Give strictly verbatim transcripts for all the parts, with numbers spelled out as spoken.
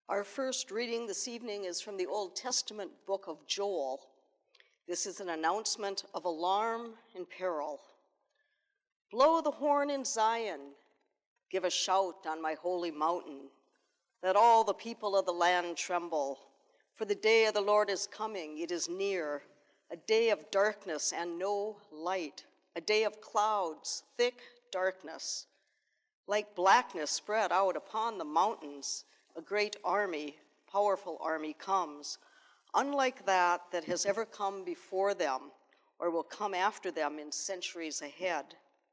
Our first reading this evening is from the Old Testament book of Joel. This is an announcement of alarm and peril. Blow the horn in Zion, give a shout on my holy mountain. Let all the people of the land tremble, for the day of the Lord is coming, it is near, a day of darkness and no light, a day of clouds, thick darkness. Like blackness spread out upon the mountains, a great army, powerful army comes, unlike that that has ever come before them or will come after them in centuries ahead.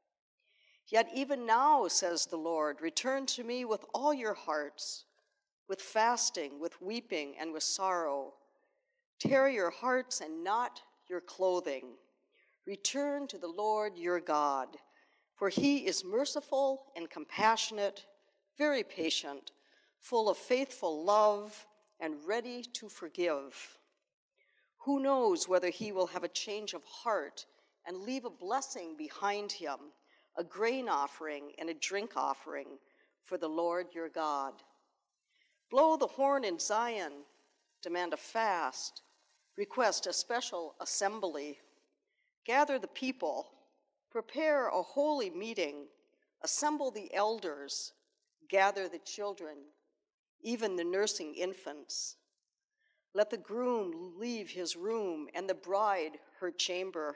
Yet even now, says the Lord, return to me with all your hearts, with fasting, with weeping, and with sorrow. Tear your hearts and not your clothing. Return to the Lord your God, for he is merciful and compassionate, very patient, full of faithful love, and ready to forgive. Who knows whether he will have a change of heart and leave a blessing behind him, a grain offering and a drink offering for the Lord your God. Blow the horn in Zion, demand a fast, request a special assembly. Gather the people, prepare a holy meeting, assemble the elders, gather the children, even the nursing infants. Let the groom leave his room and the bride her chamber.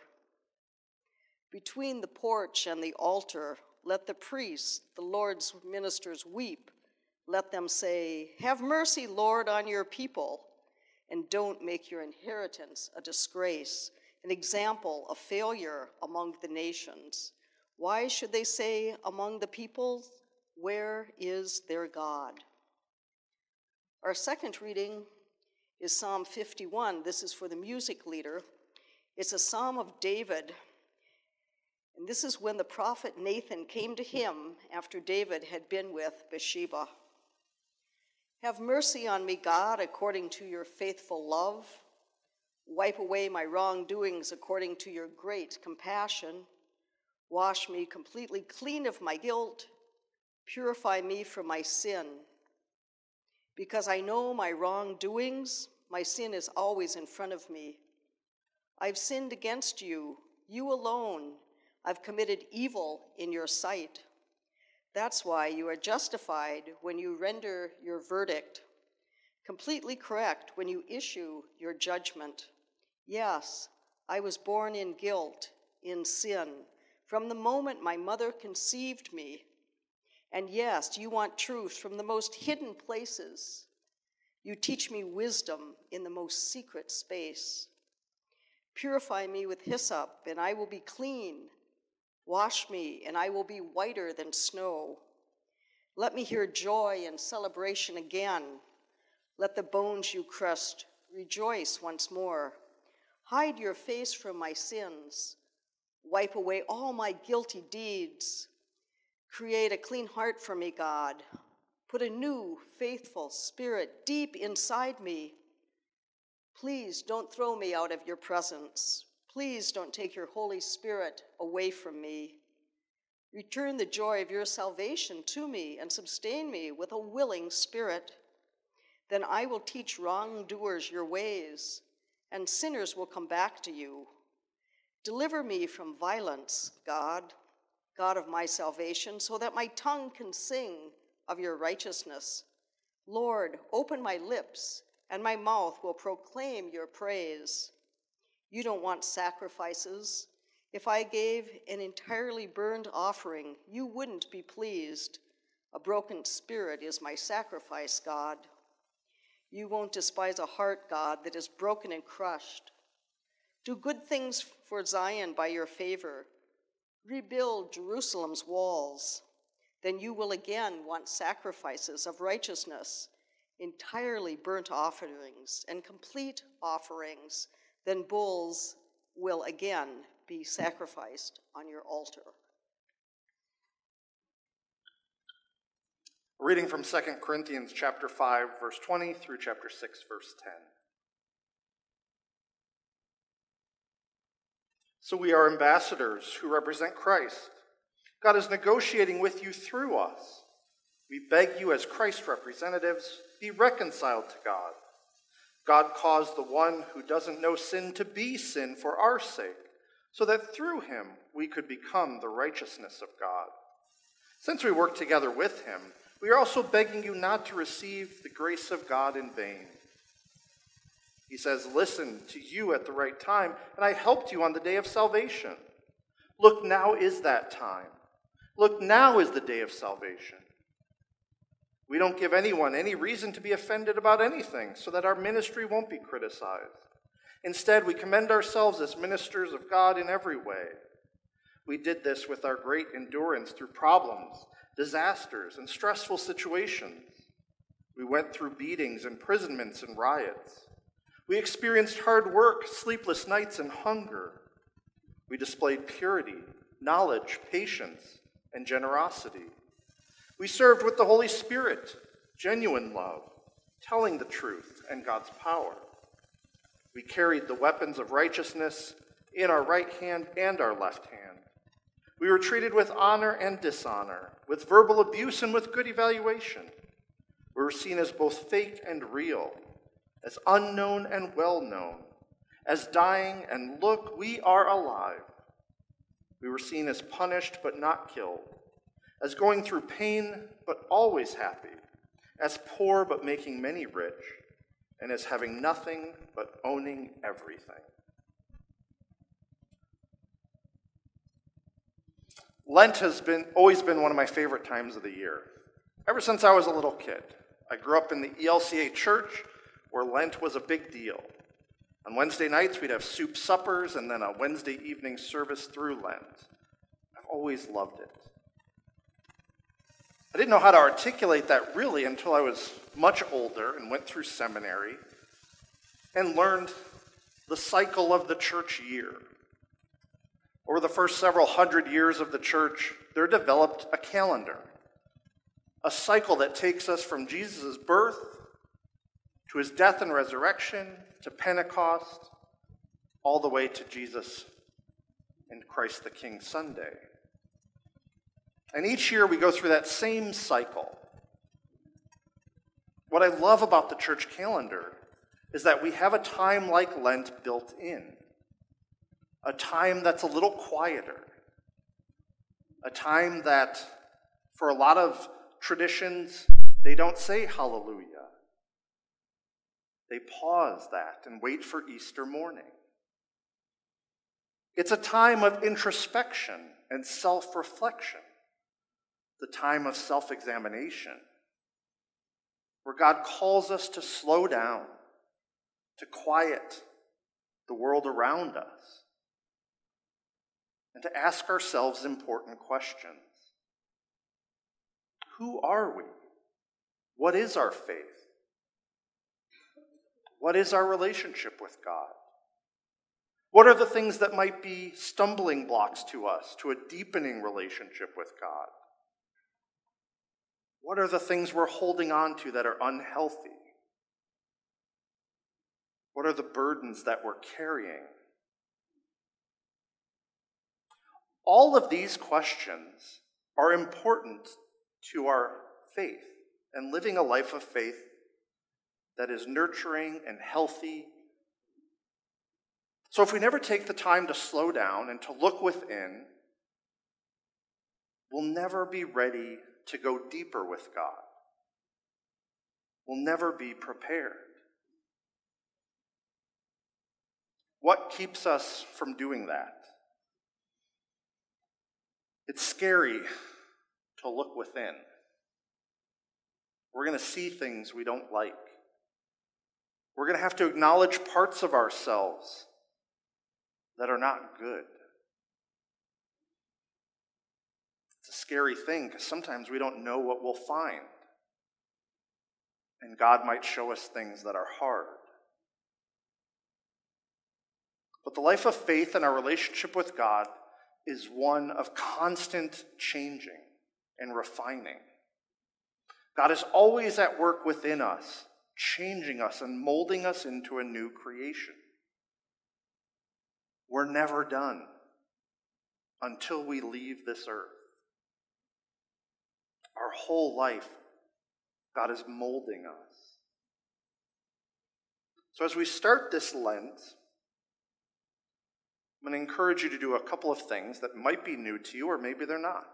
Between the porch and the altar, let the priests, the Lord's ministers, weep. Let them say, have mercy, Lord, on your people, and don't make your inheritance a disgrace, an example of failure among the nations. Why should they say among the peoples, where is their God? Our second reading is Psalm fifty-one. This is for the music leader. It's a psalm of David. And this is when the prophet Nathan came to him after David had been with Bathsheba. Have mercy on me, God, according to your faithful love. Wipe away my wrongdoings according to your great compassion. Wash me completely clean of my guilt. Purify me from my sin. Because I know my wrongdoings, my sin is always in front of me. I've sinned against you, you alone. I've committed evil in your sight. That's why you are justified when you render your verdict, completely correct when you issue your judgment. Yes, I was born in guilt, in sin, from the moment my mother conceived me. And yes, you want truth from the most hidden places. You teach me wisdom in the most secret space. Purify me with hyssop, and I will be clean. Wash me, and I will be whiter than snow. Let me hear joy and celebration again. Let the bones you crushed rejoice once more. Hide your face from my sins. Wipe away all my guilty deeds. Create a clean heart for me, God. Put a new, faithful spirit deep inside me. Please don't throw me out of your presence. Please don't take your Holy Spirit away from me. Return the joy of your salvation to me and sustain me with a willing spirit. Then I will teach wrongdoers your ways, and sinners will come back to you. Deliver me from violence, God, God of my salvation, so that my tongue can sing of your righteousness. Lord, open my lips, and my mouth will proclaim your praise. You don't want sacrifices. If I gave an entirely burned offering, you wouldn't be pleased. A broken spirit is my sacrifice, God. You won't despise a heart, God, that is broken and crushed. Do good things for Zion by your favor. Rebuild Jerusalem's walls. Then you will again want sacrifices of righteousness, entirely burnt offerings and complete offerings. Then bulls will again be sacrificed on your altar. A reading from Second Corinthians chapter five, verse twenty through chapter six, verse ten. So we are ambassadors who represent Christ. God is negotiating with you through us. We beg you as Christ's representatives, be reconciled to God. God caused the one who doesn't know sin to be sin for our sake, so that through him we could become the righteousness of God. Since we work together with him, we are also begging you not to receive the grace of God in vain. He says, listen to you at the right time, and I helped you on the day of salvation. Look, now is that time. Look, now is the day of salvation. We don't give anyone any reason to be offended about anything, so that our ministry won't be criticized. Instead, we commend ourselves as ministers of God in every way. We did this with our great endurance through problems, disasters, and stressful situations. We went through beatings, imprisonments, and riots. We experienced hard work, sleepless nights, and hunger. We displayed purity, knowledge, patience, and generosity. We served with the Holy Spirit, genuine love, telling the truth and God's power. We carried the weapons of righteousness in our right hand and our left hand. We were treated with honor and dishonor, with verbal abuse and with good evaluation. We were seen as both fake and real, as unknown and well-known, as dying and look, we are alive. We were seen as punished but not killed, as going through pain but always happy, as poor but making many rich, and as having nothing but owning everything. Lent has been always been one of my favorite times of the year, ever since I was a little kid. I grew up in the E L C A church, where Lent was a big deal. On Wednesday nights, we'd have soup suppers and then a Wednesday evening service through Lent. I've always loved it. I didn't know how to articulate that really until I was much older and went through seminary and learned the cycle of the church year. Over the first several hundred years of the church, there developed a calendar, a cycle that takes us from Jesus' birth to his death and resurrection, to Pentecost, all the way to Jesus and Christ the King Sunday. And each year we go through that same cycle. What I love about the church calendar is that we have a time like Lent built in, a time that's a little quieter, a time that, for a lot of traditions, they don't say hallelujah. They pause that and wait for Easter morning. It's a time of introspection and self-reflection, the time of self-examination, where God calls us to slow down, to quiet the world around us, and to ask ourselves important questions. Who are we? What is our faith? What is our relationship with God? What are the things that might be stumbling blocks to us, to a deepening relationship with God? What are the things we're holding on to that are unhealthy? What are the burdens that we're carrying? All of these questions are important to our faith and living a life of faith that is nurturing and healthy. So if we never take the time to slow down and to look within, we'll never be ready to go deeper with God. We'll never be prepared. What keeps us from doing that? It's scary to look within. We're going to see things we don't like. We're going to have to acknowledge parts of ourselves that are not good. It's a scary thing because sometimes we don't know what we'll find. And God might show us things that are hard. But the life of faith and our relationship with God is one of constant changing and refining. God is always at work within us, changing us and molding us into a new creation. We're never done until we leave this earth. Our whole life, God is molding us. So as we start this Lent, I'm going to encourage you to do a couple of things that might be new to you, or maybe they're not.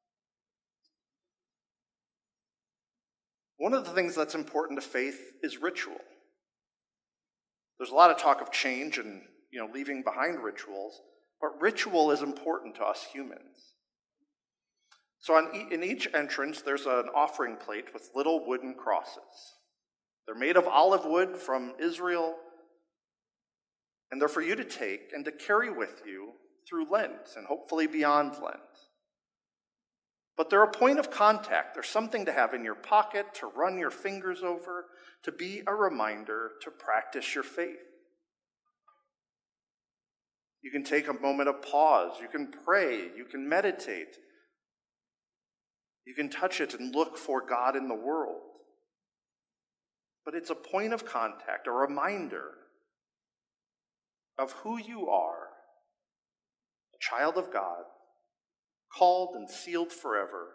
One of the things that's important to faith is ritual. There's a lot of talk of change and, you know, leaving behind rituals, but ritual is important to us humans. So on e- in each entrance, there's an offering plate with little wooden crosses. They're made of olive wood from Israel, and they're for you to take and to carry with you through Lent and hopefully beyond Lent. But they're a point of contact. They're something to have in your pocket, to run your fingers over, to be a reminder to practice your faith. You can take a moment of pause. You can pray. You can meditate. You can touch it and look for God in the world. But it's a point of contact, a reminder of who you are, a child of God, called and sealed forever,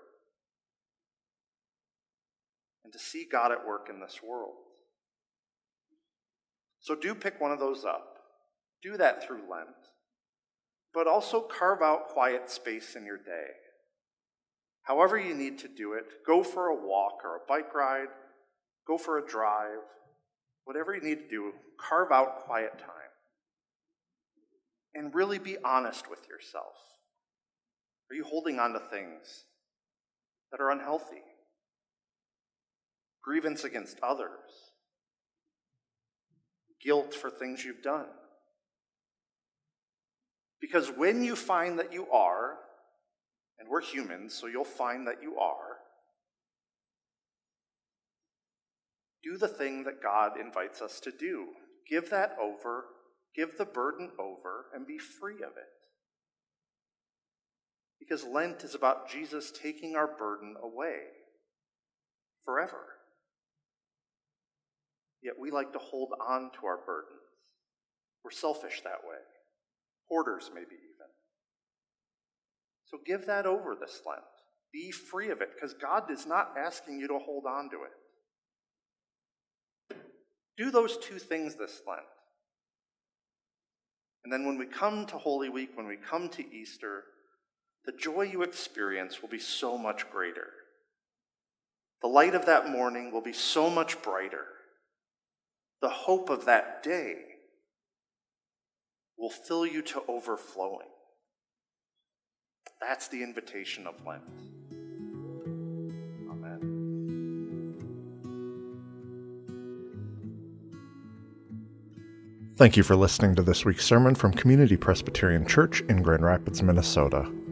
and to see God at work in this world. So do pick one of those up. Do that through Lent. But also carve out quiet space in your day. However you need to do it, go for a walk or a bike ride, go for a drive, whatever you need to do, carve out quiet time. And really be honest with yourself. Are you holding on to things that are unhealthy? Grievance against others? Guilt for things you've done? Because when you find that you are, and we're humans, so you'll find that you are, do the thing that God invites us to do. Give that over, give the burden over, and be free of it. Because Lent is about Jesus taking our burden away forever. Yet we like to hold on to our burdens. We're selfish that way. Hoarders, maybe even. So give that over this Lent. Be free of it, because God is not asking you to hold on to it. Do those two things this Lent. And then when we come to Holy Week, when we come to Easter, the joy you experience will be so much greater. The light of that morning will be so much brighter. The hope of that day will fill you to overflowing. That's the invitation of Lent. Amen. Thank you for listening to this week's sermon from Community Presbyterian Church in Grand Rapids, Minnesota.